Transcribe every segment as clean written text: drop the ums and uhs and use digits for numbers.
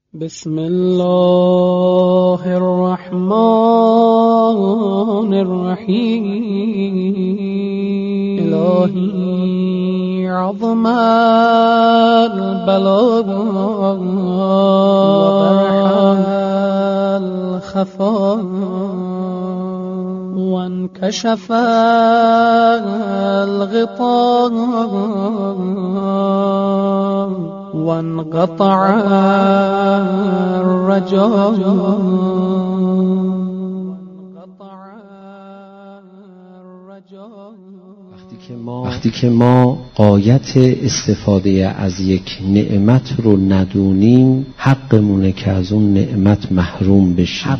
بسم الله الرحمن الرحیم. الهی عظم البلاء و برح الخفا و انکشف الغطاء وانقطع الرجاء. وقتی که ما غایت استفاده از یک نعمت رو ندونیم، حقمونه که از اون نعمت محروم بشیم.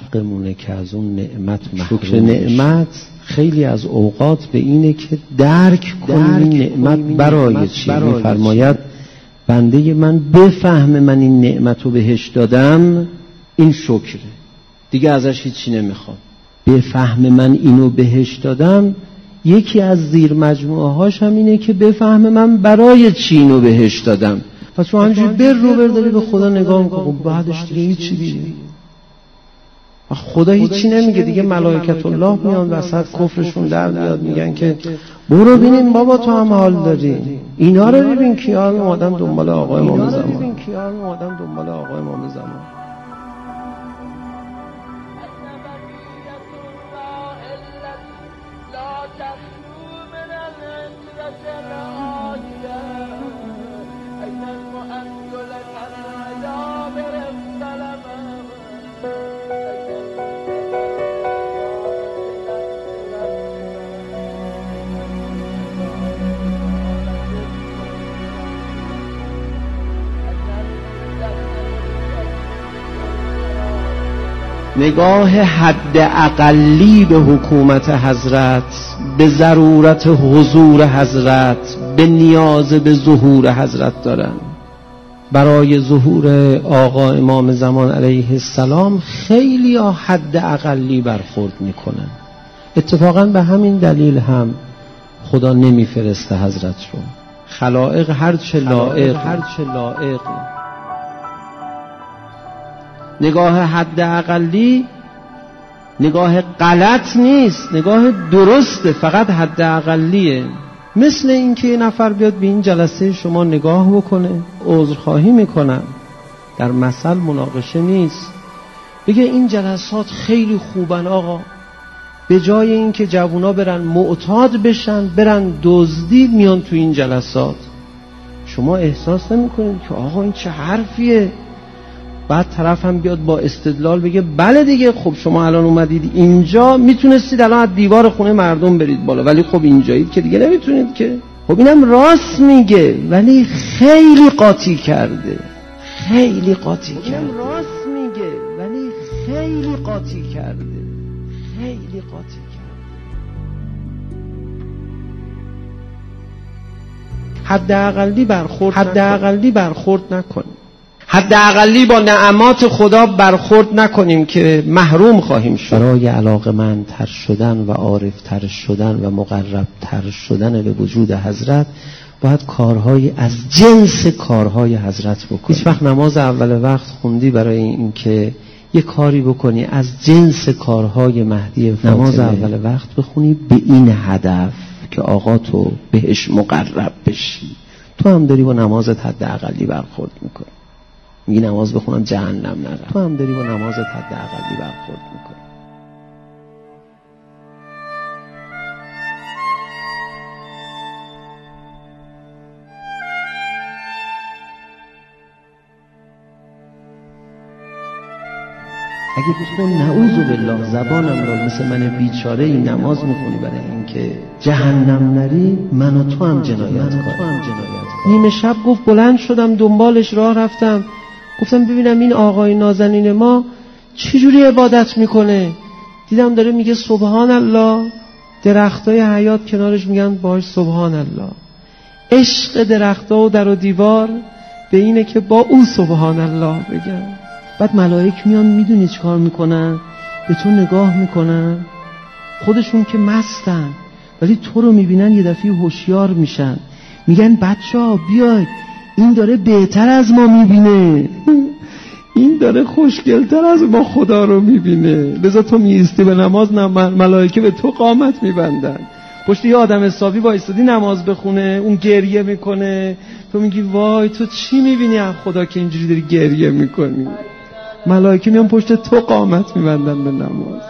شکر نعمت خیلی از اوقات به اینه که درک کنیم نعمت برای چی. می‌فرماید بنده من بفهم من این نعمت رو بهش دادم، این شکره، دیگه ازش هیچی نمیخوام. بفهم من اینو بهش دادم، یکی از زیر مجموعه هاش هم اینه که بفهم من برای چی اینو بهش دادم. پس تو همینجوری برداری به خدا نگاه میکنم، بعدش دیگه هیچی دیگه خدا هیچی نمیگه دیگه. ملائکت الله میان وسط کفرشون در میاد، میگن که برو ببینیم بابا تو هم حال داری، اینا رو ببین کیان اومدن دنبال آقای امام زمان. نگاه حد اقلی به حکومت حضرت، به ضرورت حضور حضرت، به نیاز به ظهور حضرت دارن. برای ظهور آقا امام زمان علیه السلام خیلی ها حد اقلی برخورد میکنن. اتفاقا به همین دلیل هم خدا نمیفرسته حضرت رو. خلائق هرچه لائق. نگاه حد اقلی نگاه غلط نیست، نگاه درسته، فقط حد اقلیه. مثل اینکه یه نفر بیاد به این جلسه شما نگاه بکنه، عذرخواهی میکنم، در مثل مناقشه نیست، بگه این جلسات خیلی خوبن آقا، به جای اینکه جوونا برن معتاد بشن، برن دزدی میان تو این جلسات. شما احساس نمیکنید که آقا این چه حرفیه؟ بعد طرف هم بیاد با استدلال بگه بله دیگه، خب شما الان اومدید اینجا، میتونستید الان از دیوار خونه مردم برید بالا، ولی خب اینجایید که دیگه نمیتونید که. خب اینم راست میگه ولی خیلی قاطی کرده. حد اقلی برخورد نکنیم. حداقلی با نعمات خدا برخورد نکنیم که محروم خواهیم شد. برای علاقه‌مندتر شدن و عارفتر شدن و مقربتر شدن به وجود حضرت باید کارهای از جنس کارهای حضرت بکنیم. هیچ وقت نماز اول وقت خوندی برای این که یه کاری بکنی از جنس کارهای مهدی فاطمه؟ نماز اول وقت بخونی به این هدف که آقا تو بهش مقرب بشی. تو هم داری با نمازت حداقلی برخورد میکنی. میگی نماز بخونم جهنم نرم، تو هم داری با نمازت حداقلی برخورد میکنی. اگه تو نعوذ بالله زبانم را مثل من بیچاره این نماز میخونی برای اینکه جهنم نری، من و تو هم جنایت کنیم. نیمه شب گفت بلند شدم دنبالش راه رفتم، گفتم ببینم این آقای نازنین ما چجوری عبادت میکنه. دیدم داره میگه سبحان الله، درختای حیات کنارش میگن باش سبحان الله. عشق درختا و در و دیوار به اینه که با او سبحان الله بگن. بعد ملائک میان، میدونی چی کار میکنن؟ به تو نگاه میکنن، خودشون که مستن ولی تو رو میبینن یه دفعه هوشیار میشن، میگن بچه‌ها بیاید این داره بهتر از ما میبینه، این داره خوشگلتر از ما خدا رو میبینه، لذا تو میایستی به نماز، ملائکه به تو قامت میبندن. پشت یه آدم حسابی وایسادی نماز بخونه، اون گریه میکنه، تو میگی وای تو چی میبینی از خدا که اینجوری داری گریه میکنی؟ ملائکه میان پشت تو قامت میبندن به نماز.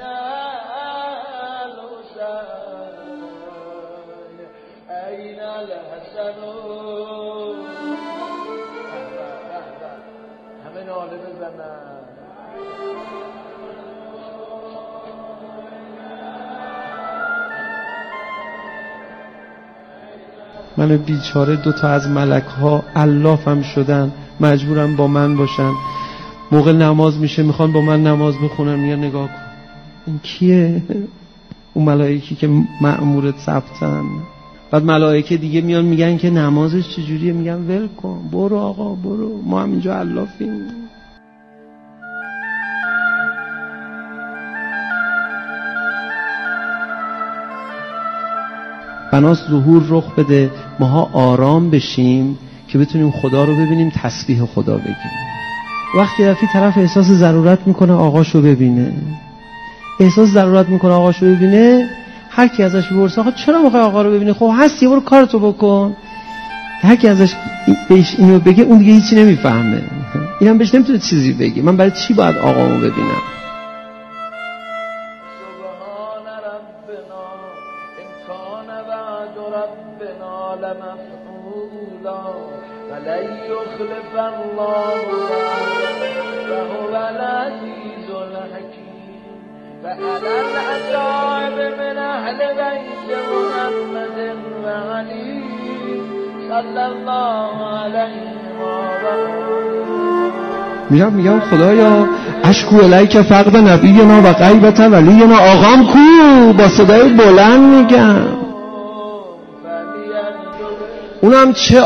من بیچاره 2 تا از ملک ها علافم شدن، مجبورم با من باشن. موقع نماز میشه میخوان با من نماز بخونن، میگن نگاه کن این کیه؟ اون ملائکی که مأمور ثبتن. بعد ملائکه دیگه میان میگن که نمازش چجوریه، میگن ول کن، برو آقا برو، ما هم اینجا علافیم. بناس ظهور رخ بده، ماها آرام بشیم که بتونیم خدا رو ببینیم، تسبیح خدا بگیم. وقتی رفی طرف احساس ضرورت میکنه آقاشو ببینه، احساس ضرورت میکنه آقاشو ببینه، هر کی ازش بپرسه آقا چرا میخوای آقا رو ببینی؟ خب هستی برو کارتو بکن. هر کی ازش بهش اینو بگه اون دیگه هیچی نمیفهمه، اینم بهش نمیتونه چیزی بگه. من برای چی باید آقامو ببینم؟ میگم خدایا اشکو الیک فقد نبینا و غیبت ولینا. آقام کو؟ با صدای بلند میگم. اونم چه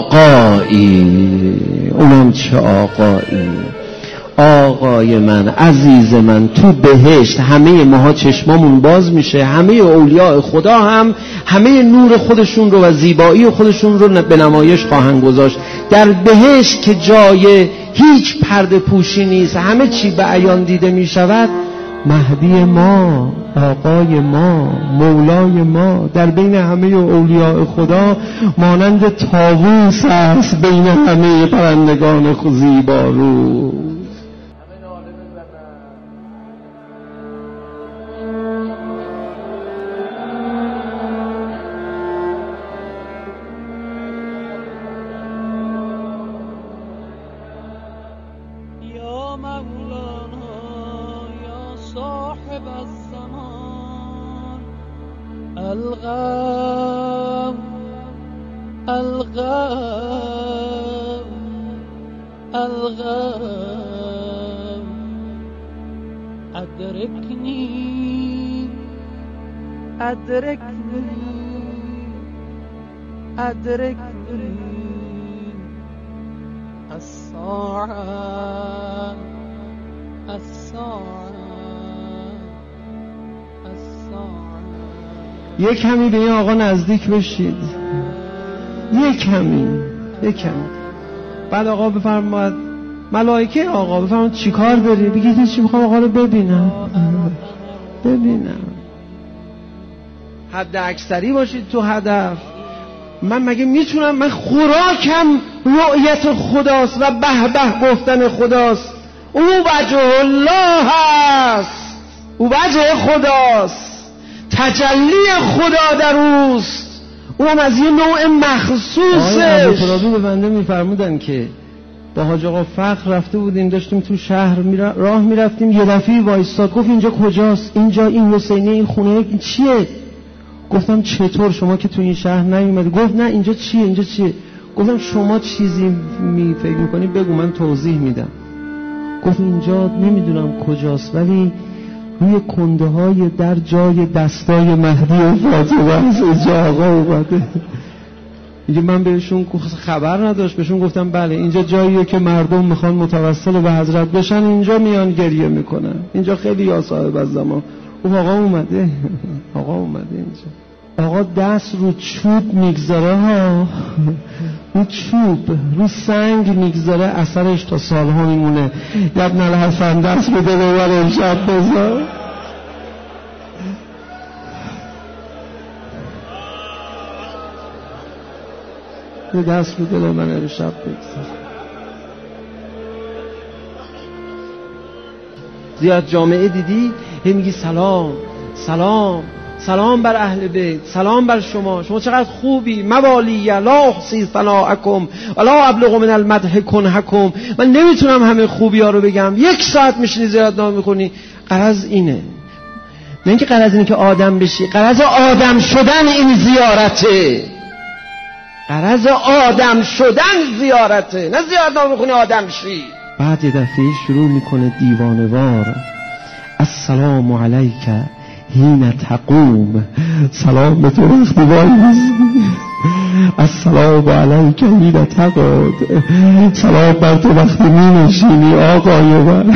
آقایی، آقای من، عزیز من، تو بهشت همه ماها چشمامون باز میشه، همه اولیاء خدا هم همه نور خودشون رو و زیبایی خودشون رو به نمایش خواهند گذاشت. در بهشت که جای هیچ پرده پوشی نیست، همه چی به عیان دیده میشود، مهدی ما، آقای ما، مولای ما در بین همه اولیاء خدا مانند طاووس است بین همه پرندگان زیبارو. أدركني الساعة یک کمی به این آقا نزدیک بشید، یک کمی. بعد آقا بفرماید، ملائکه آقا بفرماید چی کار داری؟ بگید چی میخوام آقا رو ببینم. حد اکثری باشید تو هدف. من مگه میتونم؟ من خوراکم رؤیت خداست و به به گفتن خداست. او وجه الله هست، او وجه خداست، تجلی خدا در اوست، اونم از یه نوع مخصوصش. آقای ابوترابی به بنده میفرمودن که با حاج آقا فخر رفته بودیم، داشتیم تو شهر راه میرفتیم، یه دفعه وایستاد گفت اینجا کجاست؟ اینجا این حسینیه، این خونه این چیه؟ گفتم چطور شما که تو این شهر نیومدی؟ گفت نه اینجا چیه؟ گفتم شما چیزی فکر میکنی بگو من توضیح میدم. گفت اینجا نمیدونم کجاست ولی روی کنده های در جای دستای مهدی و فاطمه از اینجا آقا اومده. میگه من بهشون خبر نداشت، بهشون گفتم بله اینجا جاییه که مردم میخوان متوسل به حضرت بشن، اینجا میان گریه میکنن، اینجا خیلی یا صاحب از زمان. آقا اومده اینجا. آقا دست رو چوب میگذاره ها، رو چوب رو سنگ میگذاره اثرش تا سالها میمونه. ابن الحسن دست به دل من امشب بذار، دست رو دل من امشب بگذار. زیاد جامعه دیدی هی میگی سلام سلام سلام بر اهل بیت، سلام بر شما چقدر خوبی، موالی لا احصی ثناءکم ولا ابلغ من المدح کنحکم. من نمیتونم همه خوبی ها رو بگم. 1 ساعت میشینی زیارتنامه میخونی. غرض اینه، نه اینکه غرض اینه که آدم بشی، غرض آدم شدن این زیارته، غرض آدم شدن زیارته، نه زیارتنامه میخونی آدم شی. بعد یه دفعه شروع میکنه دیوانوار، السلام علیک حین تقوم، سلام به تو وقتی وای میستی، السلام علیک حین تقعد، سلام بر تو وقتی مینشینی آقای من،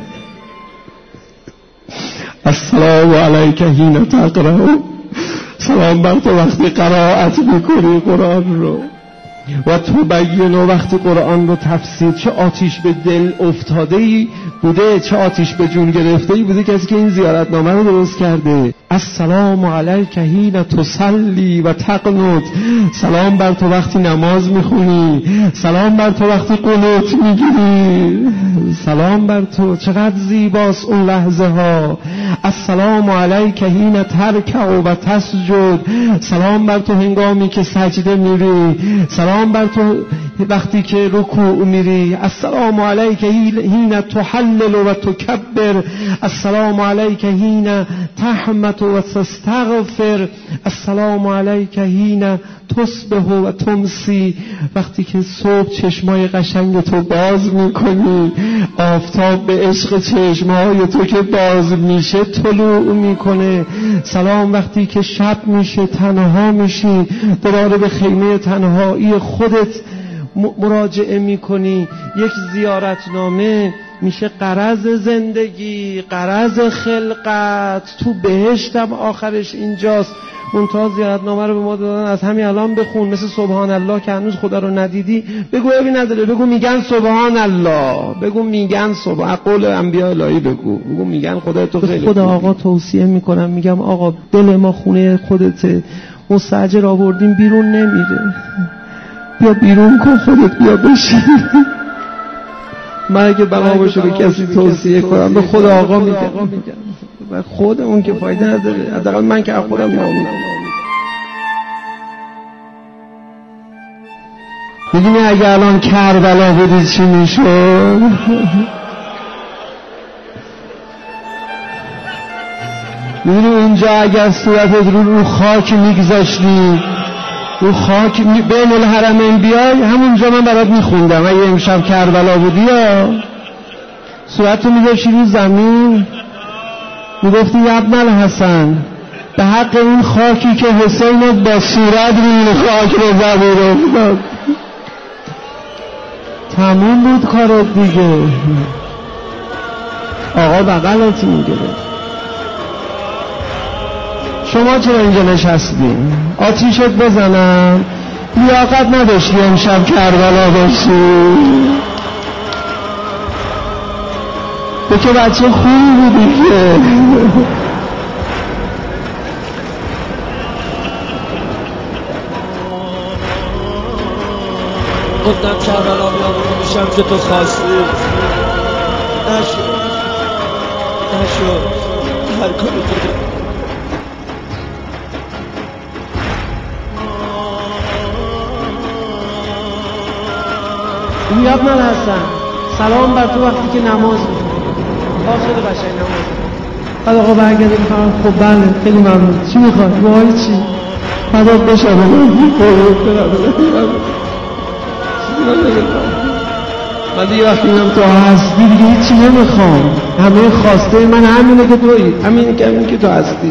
السلام علیک حین تقرأ، سلام بر تو وقتی قرائت میکنی قرآن رو، و تو بیان وقتی قرآن رو تفسیر. چه آتیش به دل افتاده‌ای بوده، چه آتیش به جون گرفته‌ای بوده کسی که این زیارتنامه رو درست کرده. السلام علیک حین تصلی و تقنط، سلام بر تو وقتی نماز میخونی، سلام بر تو وقتی قنوت میگیری، سلام بر تو. چقدر زیباست اون لحظه ها. السلام علیک حین ترکع و تسجد، سلام بر تو هنگامی که سجده میری، سلام بر تو وقتی که رکوع میری، السلام علیک حین تحلل و تکبر، السلام علیک حین تحمد و تستغفر، السلام علیک حین تصبح و تمسی، وقتی که صبح چشمای قشنگ تو باز میکنی، آفتاب به عشق چشمای تو که باز میشه طلوع میکنه، سلام وقتی که شب میشه تنها میشی، دوباره به خیمه تنهایی خودت مراجعه میکنی. یک زیارتنامه میشه غرض زندگی، غرض خلقت. تو بهشتم آخرش اینجاست. منتها زیارتنامه رو به ما دادن از همین الان بخون، مثل سبحان الله که هنوز خدا رو ندیدی بگو ابی نداره، بگو میگن سبحان الله، بگو میگن سبحان، قول انبیاء الهی بگو میگن خدا تو خیلی خدا آقا توصیه میکنم، میگم آقا دل ما خونه خودته، مستاجر آوردیم بیرون نمیره، بیا بیرون کن خودت، بیا بشین. من اگه بنا باشه به کسی توصیه کنم به خود آقا میگم و خودمون که فایده نداره، حداقل من که از خودم ناامیدم. میدونی اگه الان کربلا بودی چی میشد؟ میدونی اونجا اگر صورتت رو خاک میگذاشتی، رو خاک بین الحرمین بیای، همونجا من برات میخوندم اگه امشب کربلا بودی یا صورتو میذاشتی رو زمین، میگفتی ابن الحسن به حق اون خاکی که حسین با صورت روی خاک رو زمین افتاد. تموم بود کارت دیگه. آقا بغلت میگرفت. شما چرا اینجا نشستی؟ آتیشت بزنم؟ لیاقت نداشتی امشب کربلا باشی؟ تو که بچه خوبی بودی که. گفتم کربلا بیام میشم که تو خواستی، نشد هر کاری تو ابن الحسن سلام بر تو وقتی که نماز می‌خونی، آخر قشنگ نماز می‌خونی. بعد آقا برگرده می‌خوام خب بله خیلی ممنون، چی می‌خواد؟ وای چی؟ فدا بشه من دیگه وقتی میگم تو هستی دیگه هیچی نمیخوام، همه خواسته من همینه که تویی، همینه که تو هستی.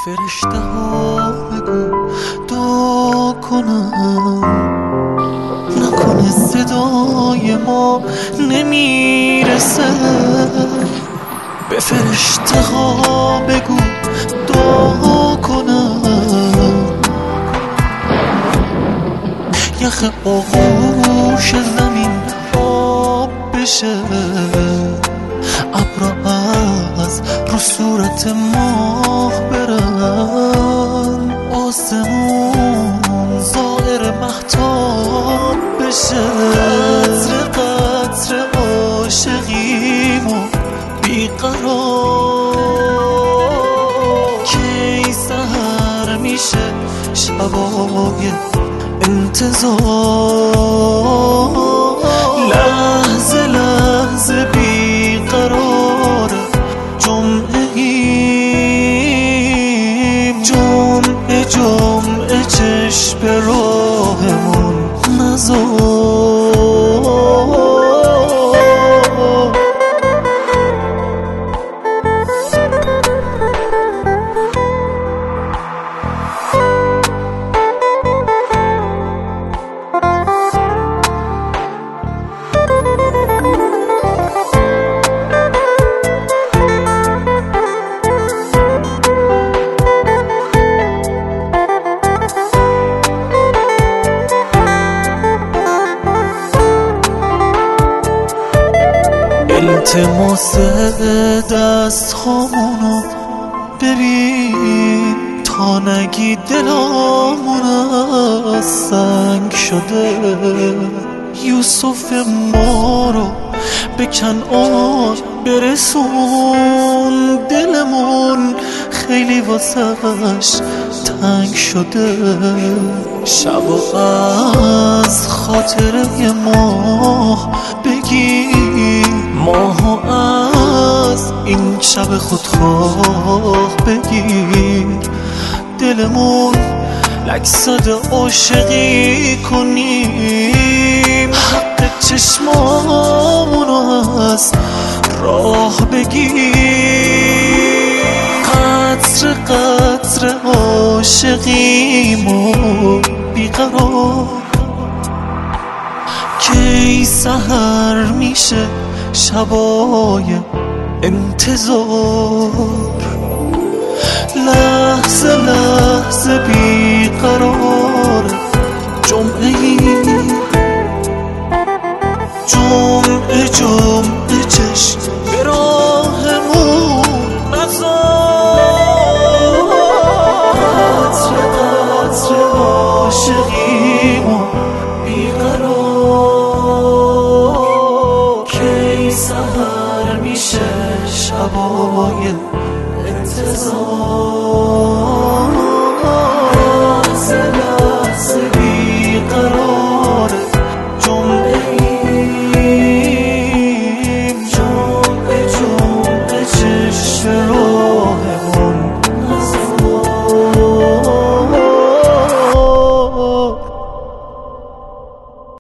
فرشته ها بگو دعا کنم، نکنه صدای ما نمیرسه. به فرشته ها بگو دعا کنم، یخ آغوش زمین آب بشه، ابرا از رو صورت ماه برن، آسمون زائر مهتاب بشه. قطر قطر عاشقیمو بیقرار، کی سحر میشه شبای انتظار، لحظه لحظه بیقرار، جمعه ایم جمعه جمعه چشم به راهمون نذار. التماس دست خامونو ببین، تا نگی دلامون از سنگ شده. یوسف ما رو به کنعان برسون، دلمون خیلی واسش تنگ شده. شب و از خاطره ماه بگیر، ماهو از این شب خودخواه بگیر. دلمون لکساد عاشقی کنیم، حق چشمامونو از راه بگیر. قطر قطر عاشقیمو بیقرار، کی سحر میشه شبای انتظار، لحظه لحظه بیقرار، جمعه جمعه جمعه چشم به راهمون نذار. قطر قطر عاشقیمو بیقرار، کی سحر میشه شبای انتظار.